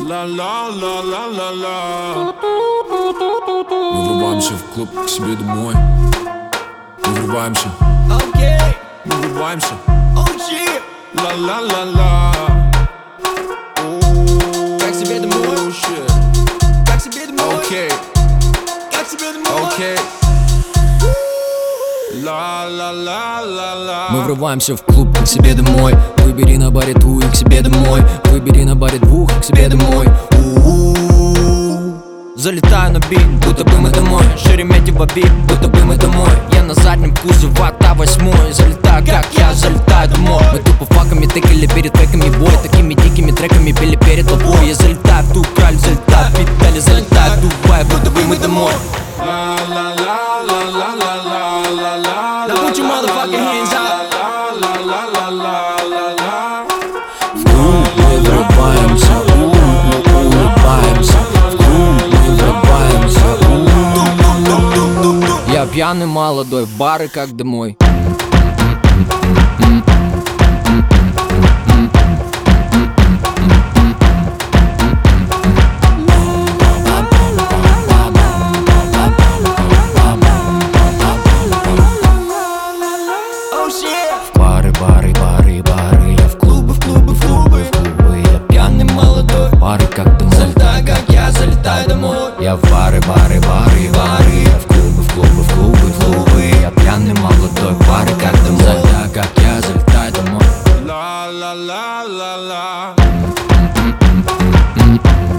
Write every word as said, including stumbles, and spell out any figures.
Ла-ла-ла-ла-ла-ла. Мы врубаемся в клуб к себе домой. Мы врубаемся. Окей. Мы врубаемся. Оу-чи. Ла-ла-ла-ла. Как к себе домой? Oh, shit. Как к себе домой? Окей. Как к себе домой? Окей. Ла-ла-ла-ла-ла. Мы врываемся в клуб к себе домой. Выбери на баре ту и к себе домой. Выбери на баре двух и к себе домой. У-у-у. Залетаю на бит, будто бы мы домой. Шереметьево бит, будто бы мы домой. Я на заднем кузове ата восьмой. Залетаю, как я залетаю домой. Мы тупо факами тыкали перед треками бой. Такими дикими треками пели перед толпой. Я залетаю в ту краль, залетаю в Петали, залетаю в Дубай, будто бы мы домой. Ла-ла-ла-ла-ла-ла-ла-ла. Now put your motherfucking hands up. В клуб мы врываемся, улыбаемся. В клуб мы врываемся, у. Я пьяный молодой, в бары как домой. Бары, бары, бары, бары. Я в клубы, в клубы, в клубы, в клубы. Я пьяный молодой, в бары как домой. Залетаю, как я залетаю домой. Я в бары, бары, бары, бары. Я в клубы, в клубы, в клубы, в клубы. Я пьяный молодой, в бары как домой. Залетаю, как я залетаю домой. Ла-ла-ла-ла-ла.